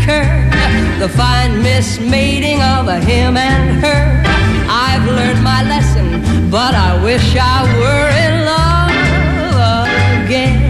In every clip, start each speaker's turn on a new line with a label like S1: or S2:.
S1: occur, the fine mismating of a him and her. I've learned my lesson, but I wish I were in love again.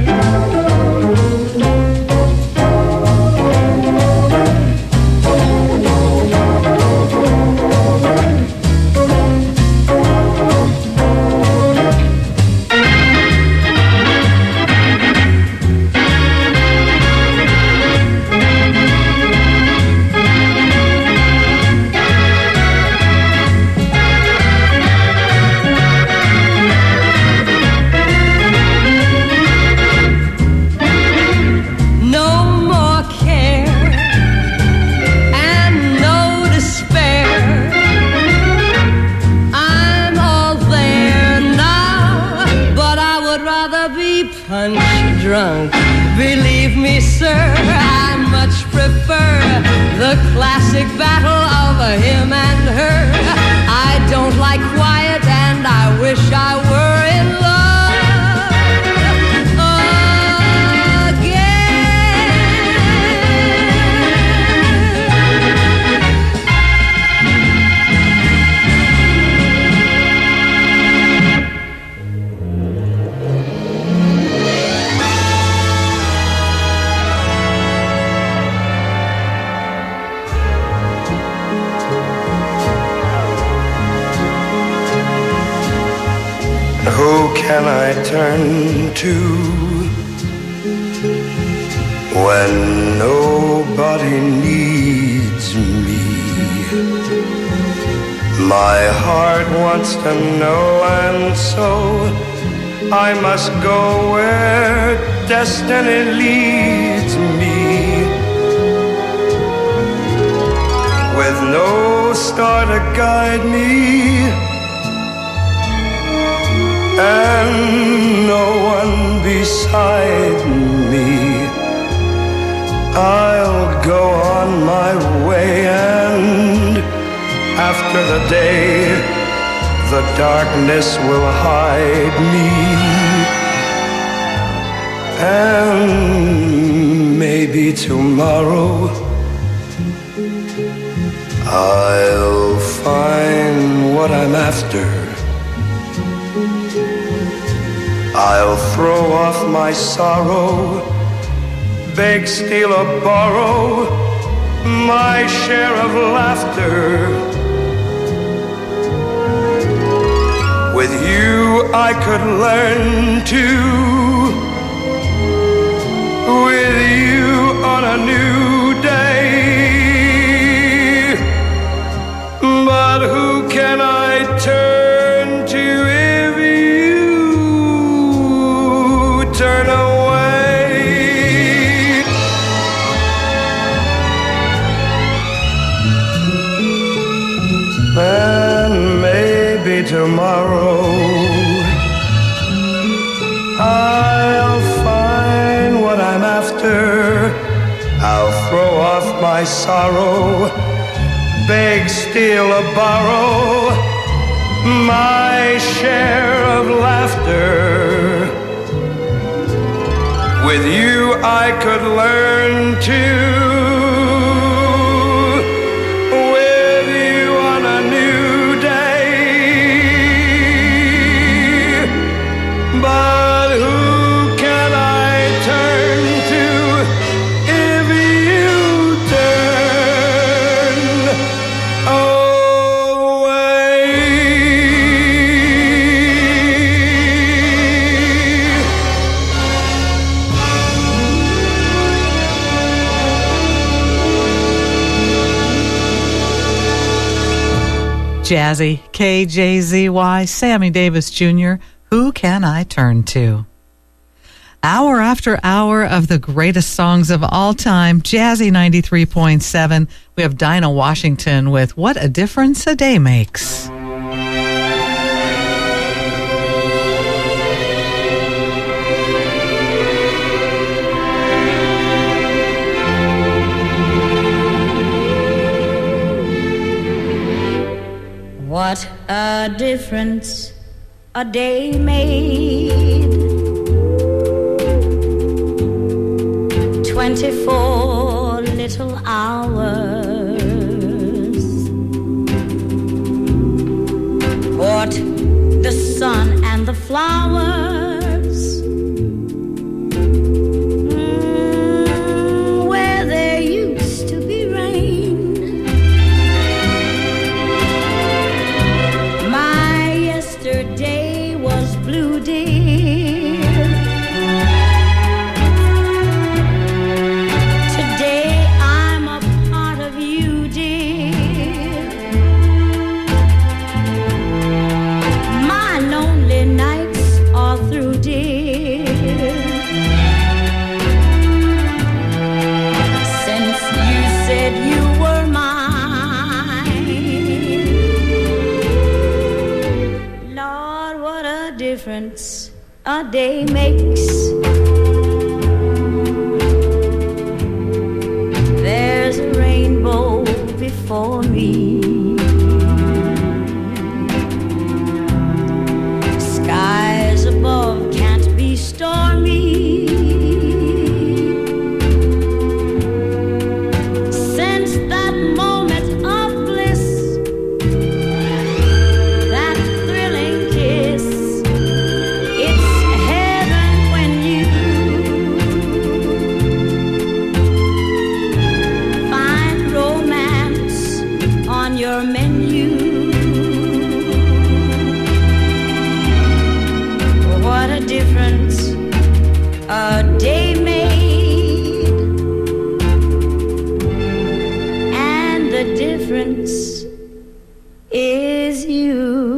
S1: Drunk. Believe me, sir, I much prefer the classic battle of a him and her. I don't like quiet, and I wish I were in love
S2: Who can I turn to when nobody needs me? My heart wants to know, and so I must go where destiny leads me. With no star to guide me, and no one beside me, I'll go on my way, and after the day, the darkness will hide me, and maybe tomorrow I'll find what I'm after. I'll throw off my sorrow, beg, steal, or borrow my share of laughter. With you I could learn to, with you on a new day. But who can I turn to if turn away? And maybe tomorrow I'll find what I'm after. I'll throw off my sorrow, beg, steal, or borrow my share of laughter. With you I could learn to, with you on a new day. But who can I turn to if you turn away?
S3: Jazzy, KJZY, Sammy Davis Jr., Who Can I Turn To? Hour after hour of the greatest songs of all time, Jazzy 93.7. We have Dinah Washington with What a Difference a Day Makes.
S4: What a difference a day made. 24 little little hours. What the sun and the flowers, where there used to be rain. My yesterday was blue, dear. Today I'm a part of you, dear. My lonely nights are through, dear. Since you said you were mine, Lord, what a difference a day makes. There's a rainbow before me. Skies above can't be stormy. Since that moment of bliss, that thrilling kiss, it's heaven when you find romance on your menu. What a difference a day made, and the difference is you.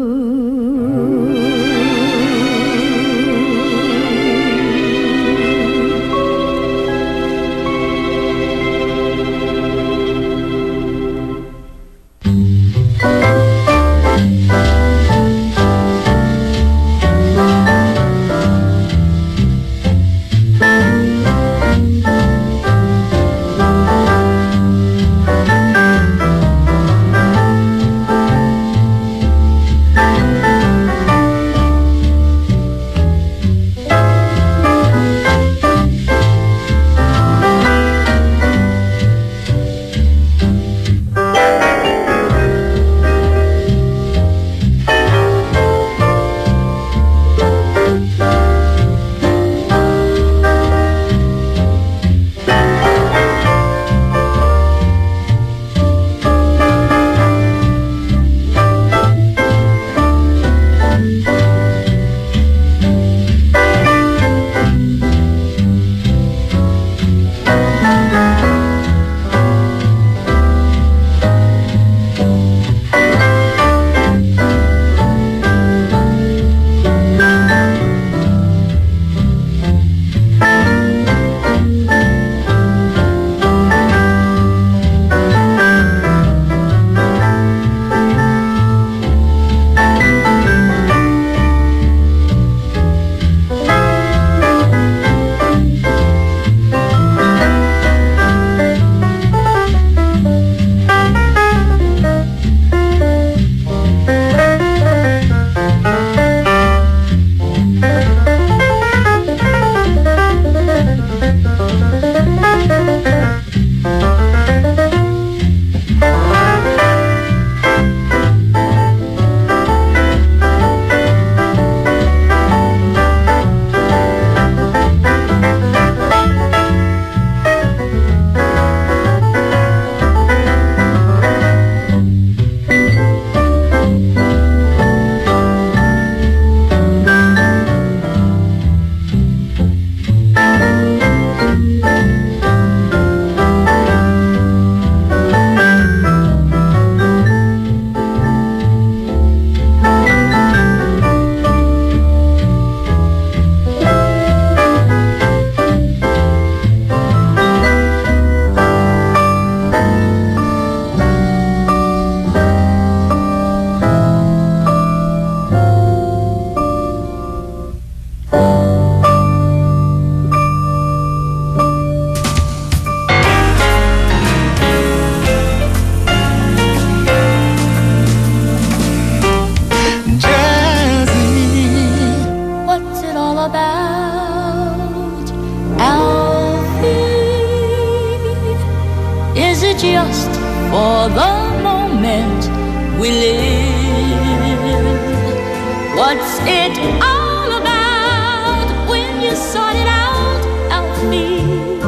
S4: Is it just for the moment we live? What's it all about when you sort it out, Alfie?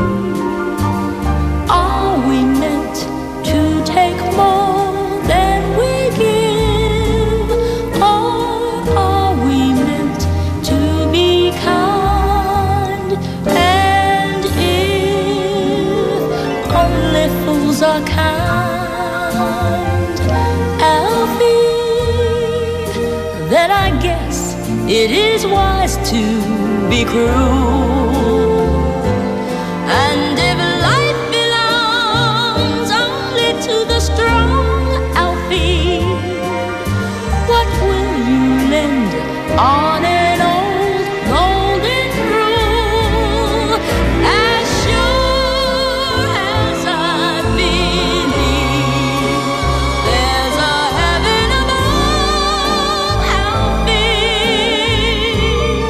S4: Are we meant to take more than we give? Or are we meant to be kind? And if only fools are kind, Alfie, then I guess it is wise to be cruel. And if life belongs only to the strong, Alfie, what will you lend on an old golden rule? As sure as I believe there's a heaven above, Alfie,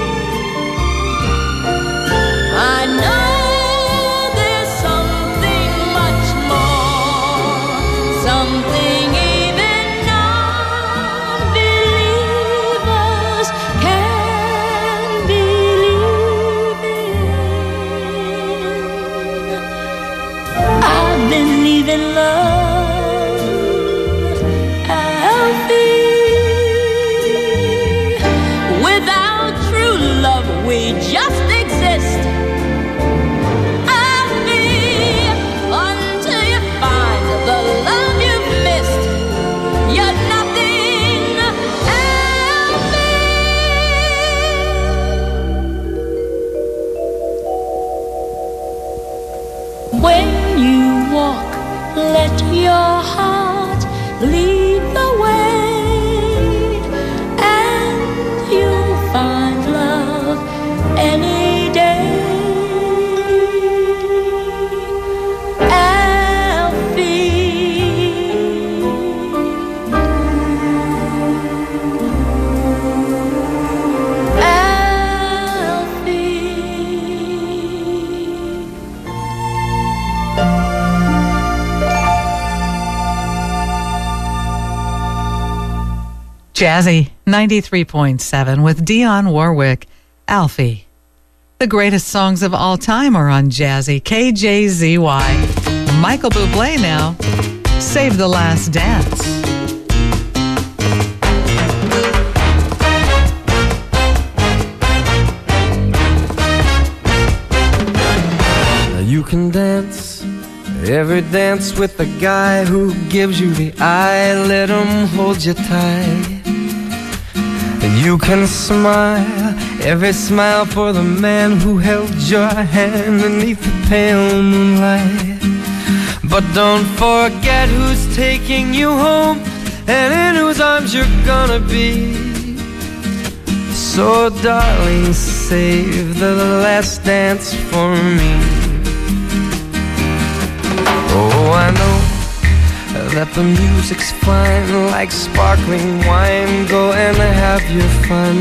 S4: I know there's something much more, something even non-believers can believe in. I believe in love, Alfie. Without true love, we just exist. Alfie, until you find the love you've missed, you're nothing, Alfie. When you walk, let your heart lead the way, and you'll find love any day.
S3: Jazzy 93.7 with Dionne Warwick, Alfie. The greatest songs of all time are on Jazzy, KJZY. Michael Bublé now, Save the Last Dance.
S5: You can dance every dance with the guy who gives you the eye. Let him hold you tight. And you can smile every smile for the man who held your hand beneath the pale moonlight. But don't forget who's taking you home and in whose arms you're gonna be. So darling, save the last dance for me. Oh, I know that the music's fine, like sparkling wine. Go and have your fun,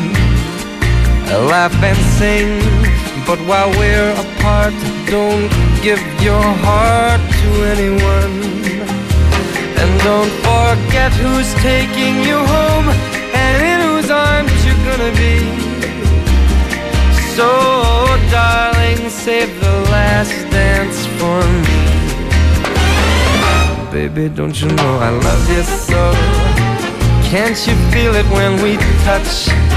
S5: laugh and sing. But while we're apart, don't give your heart to anyone. And don't forget who's taking you home and in whose arms you're gonna be. So, darling, save the last dance for me. Baby, don't you know I love you so? Can't you feel it when we touch?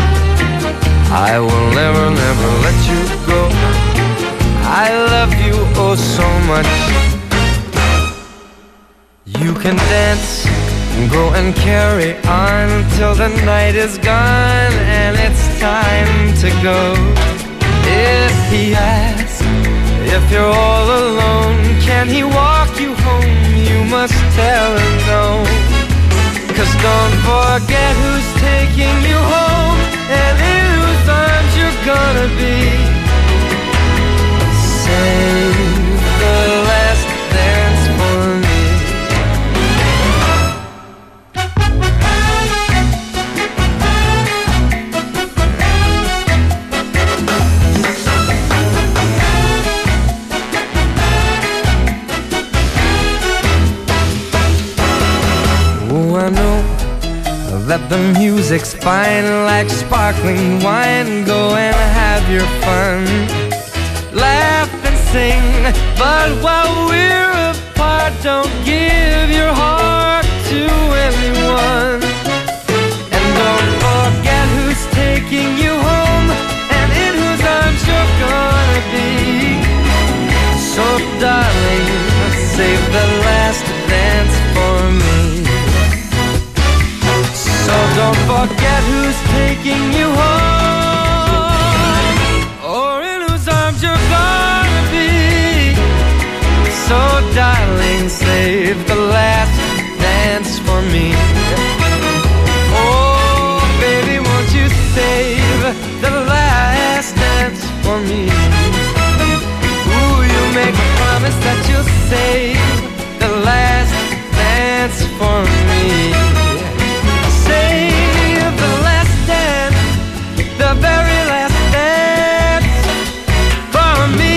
S5: I will never, never let you go. I love you oh so much. You can dance, go and carry on till the night is gone and it's time to go. If he asks if you're all alone, can he walk you home? You must tell him no. 'Cause don't forget who's taking you home and in whose arms you're gonna be. Save the last dance for me. that the music's fine like sparkling wine. Go and have your fun, laugh and sing, but while we're apart, don't give your heart to anyone. And don't forget who's taking you home and in whose arms you're gonna be. So darling, save the last dance for me. So don't forget who's taking you home, or in whose arms you're gonna be. So darling, save the last dance for me. Oh baby, won't you save the last dance for me? Ooh, you make a promise that you'll save the last dance for me. Save the last dance, the very last dance for me.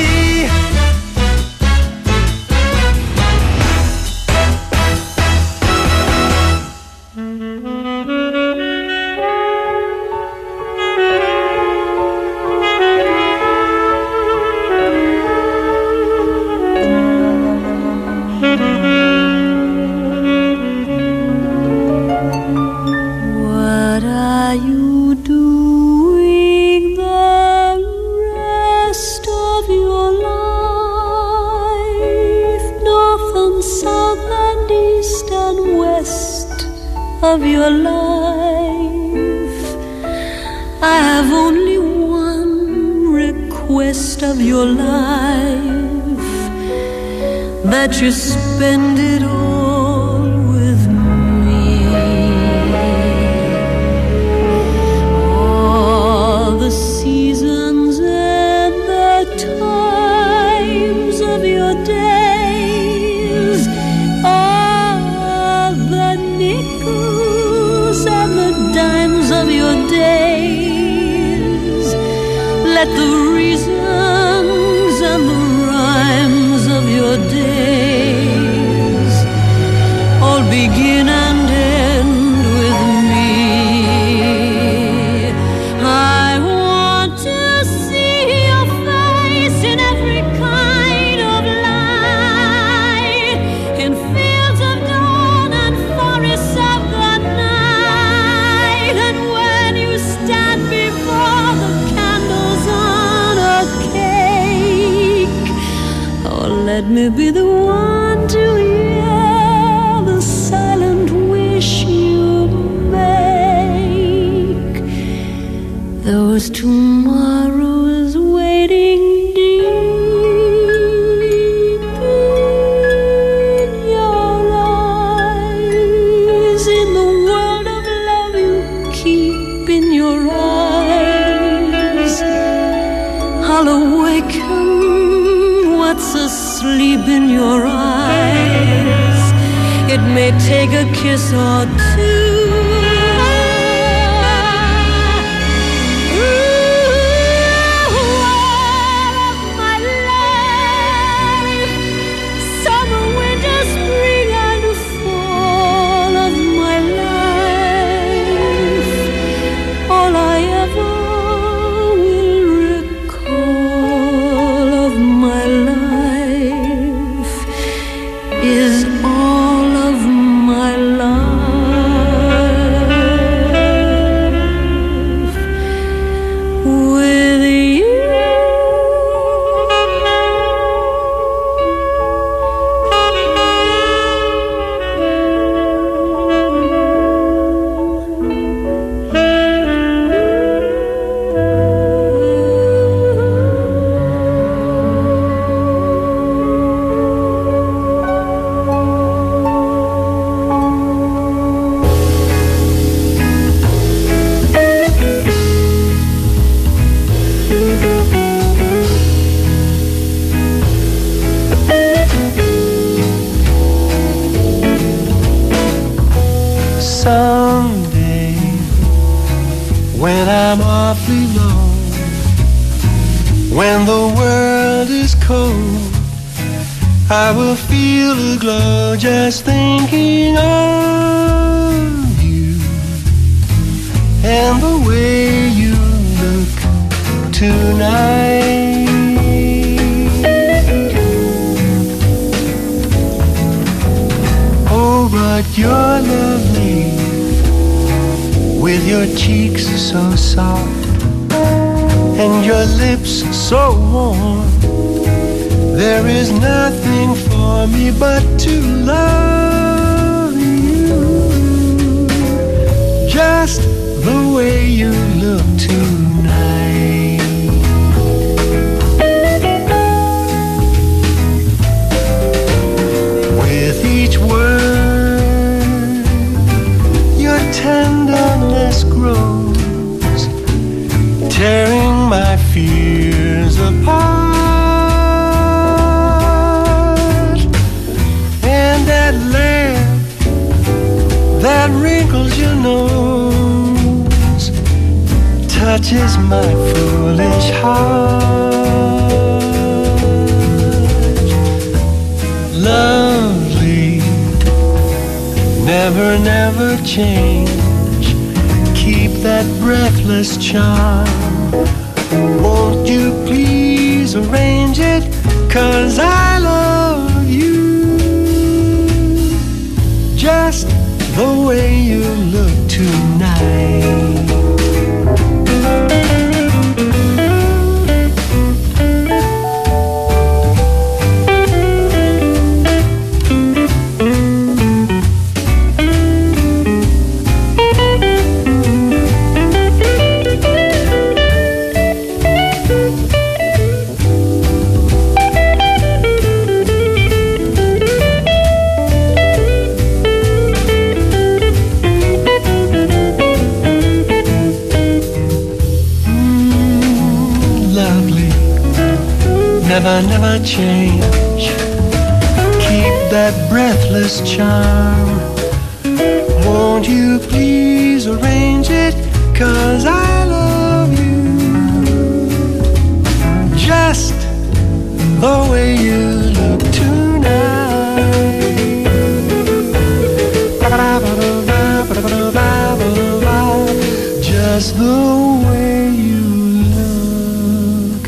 S4: Of your life, I have only one request of your life, that you spend it all with me. All the seasons and the times of your days, all the nickels and the dimes of your days. Let the reasons and the rhymes of your days all begin and end with me. I want to see your face in every kind of light, in fields of dawn and forests of the night. And when you stand before the candles on a cake, oh, let me be the one to hear the silent wish you make. Those tomorrows waiting deep in your eyes, in the world of love you keep in your eyes. I'll awaken what's asleep in your eyes. It may take a kiss or two. All of my life, summer, winter, spring, and fall of my life, all I ever will recall of my life is all of my life with you.
S2: Someday, when I'm awfully low, when the world is cold, I will feel a glow just thinking of you.
S6: and the way you look tonight. Oh, but you're lovely, with your cheeks so soft and your lips so warm. There is nothing for me but to love you, just the way you look tonight. With each word, your tenderness grows, tearing my fears apart. And that laugh that wrinkles your nose touches my foolish heart. Lovely, never, never change. Keep that breathless charm. Won't you please arrange it? 'Cause I love you, just the way you look tonight. Never, never change. Keep that breathless charm. Won't you please arrange it? 'Cause I love you, just the way you look tonight. Just the way you look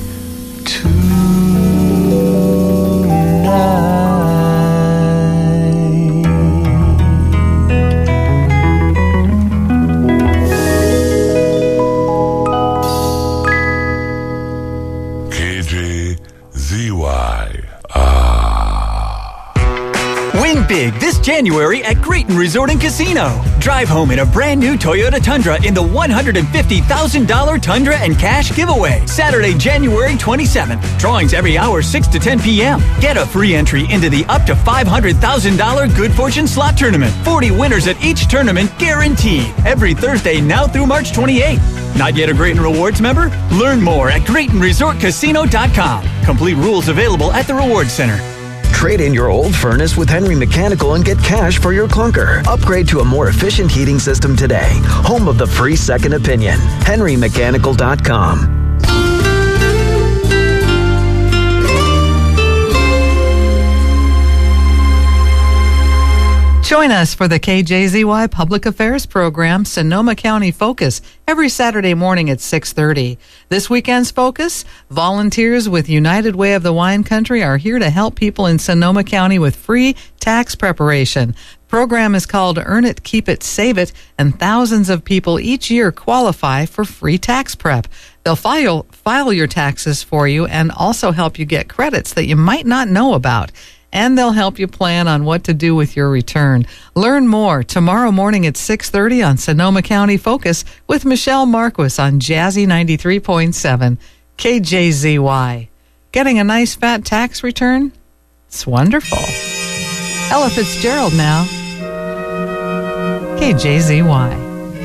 S7: Win big this January at Grayton Resort and Casino. Drive home in a brand new Toyota Tundra in the $150,000 Tundra and Cash giveaway. Saturday, January 27th. Drawings every hour 6 to 10 p.m. Get a free entry into the up to $500,000 Good Fortune Slot Tournament. 40 winners at each tournament guaranteed. Every Thursday now through March 28th. Not yet a Grayton Rewards member? Learn more at GraytonResortCasino.com. Complete rules available at the Rewards Center.
S8: Trade in your old furnace with Henry Mechanical and get cash for your clunker. Upgrade to a more efficient heating system today. Home of the free second opinion. HenryMechanical.com.
S3: Join us for the KJZY Public Affairs program, Sonoma County Focus, every Saturday morning at 6:30. This weekend's Focus, volunteers with United Way of the Wine Country are here to help people in Sonoma County with free tax preparation. The program is called Earn It, Keep It, Save It, and thousands of people each year qualify for free tax prep. They'll file your taxes for you and also help you get credits that you might not know about. And they'll help you plan on what to do with your return. Learn more tomorrow morning at 6:30 on Sonoma County Focus with Michelle Marquis on Jazzy 93.7 KJZY. Getting a nice fat tax return? It's wonderful. Ella Fitzgerald now. KJZY.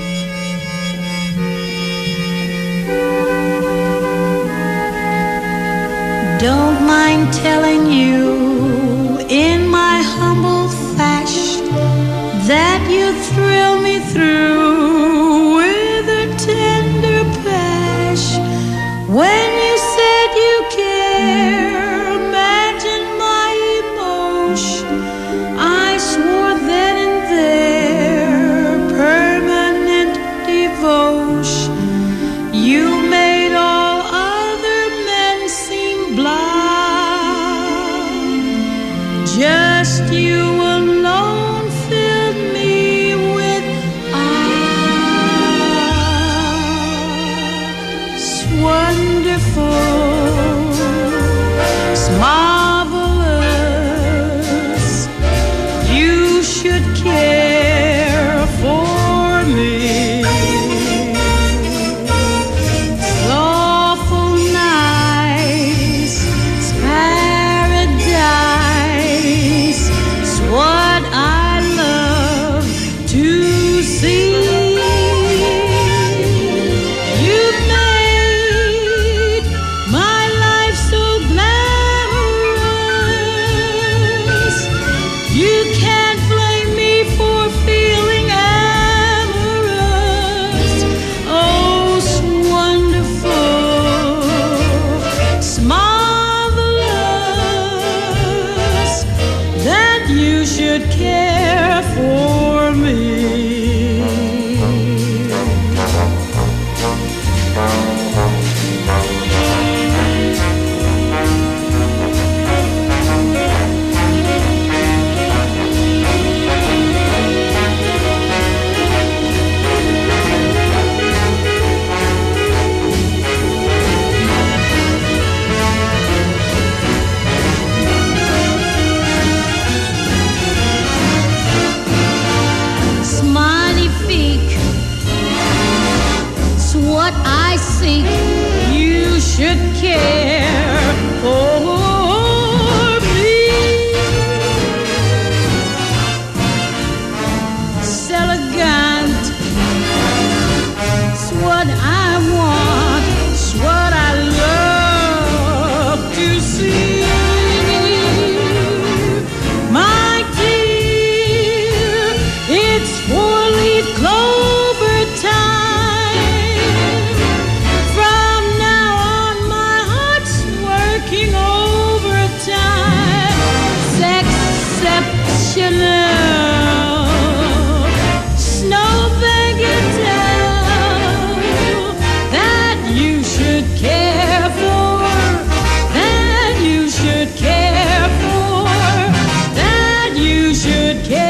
S4: Don't mind telling you in my humble fashion that you thrill me through with a tender passion. When you said you care, imagine my emotion. I swore then and there permanent devotion. Just you alone filled me with it's wonderful, it's marvelous. You should care for me. It's awful nice, it's paradise. It's what I love to see. You've made my life so glamorous. You can't blame me for feeling amorous. Oh, it's wonderful, it's marvelous that you should care for me. It's magnifique, it's what I seek. You should care for me. It's elegant, it's what I want, it's what I love to see. My dear, it's four-leaf clover time. From now on, my heart's working overtime. It's exceptional, snowbank that you should care for, that you should care for, that you should care.